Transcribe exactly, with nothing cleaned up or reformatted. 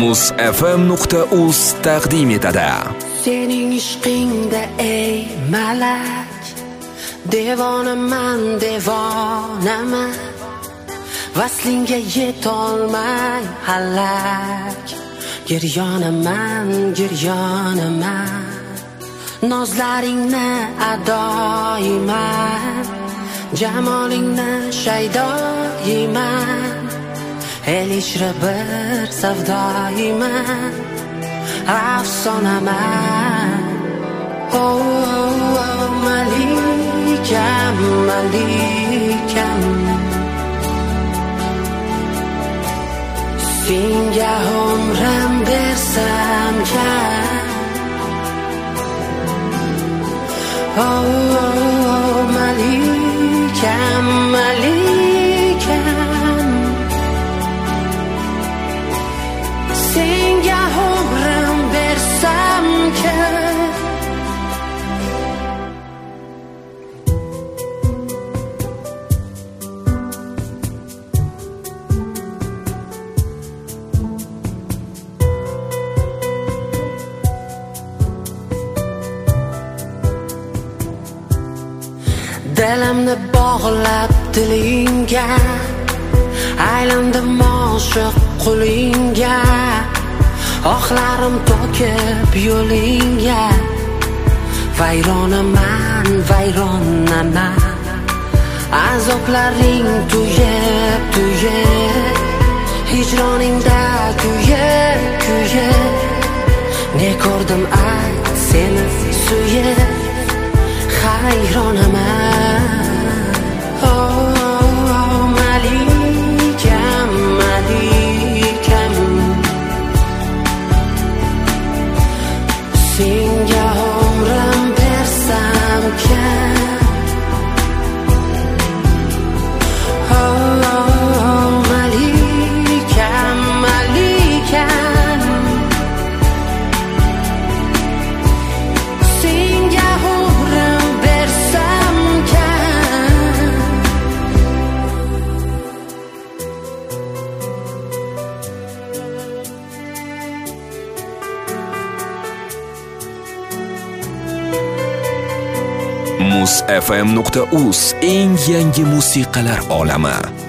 muz f m nuqta uz taqdim etadi. Sening ishqingda ey malak, devonaman, devonaman, vaslingga yetolmay halak. Giryonaman, giryonaman, nozlaringni adoyman, jamolingni shaydoyman, el ichra bir savdoyman, afsonaman. Oh, oh, oh, malikam, malikam, senga umrim bersam kam. Oh, oh, oh, malikam, malikam, senga umrim bersam kam. Dilimni bog'lab dilingga, aylandim oshiq qulingga, oqlarim to'kib yo'lingga. Vayronaman, vayronaman, azoplaring tuyib, tuyib, hijroningda kuyib, kuyib. Ne ko'rdim ayt seni suyib, hayronaman. Oh, oh, oh, malikam, malikam, senga umrim bersam kam. Oh, oh, oh, malikam, malikam, senga umrim bersam kam. muz f m nuqta uz eng yangi musiqalar olami.